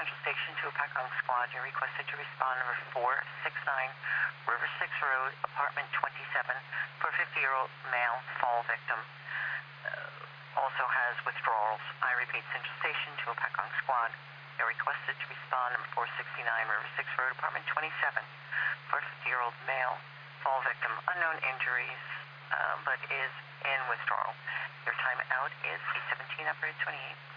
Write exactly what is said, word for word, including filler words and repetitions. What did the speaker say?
Central Station to a Pacong Squad. You're requested to respond number four six nine River six Road, apartment twenty-seven, for a fifty-year-old male fall victim. Uh, also has withdrawals. I repeat, Central Station to a Pacong Squad. You're requested to respond number four sixty-nine River six Road, apartment twenty-seven, for a fifty-year-old male fall victim. Unknown injuries, uh, but is in withdrawal. Your time out is eight seventeen, operator twenty-eight.